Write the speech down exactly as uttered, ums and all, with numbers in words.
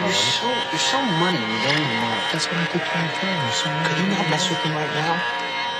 You're so, you're so money, you don't even know it. That's what I keep trying to tell you. So Could you not mess with him right now?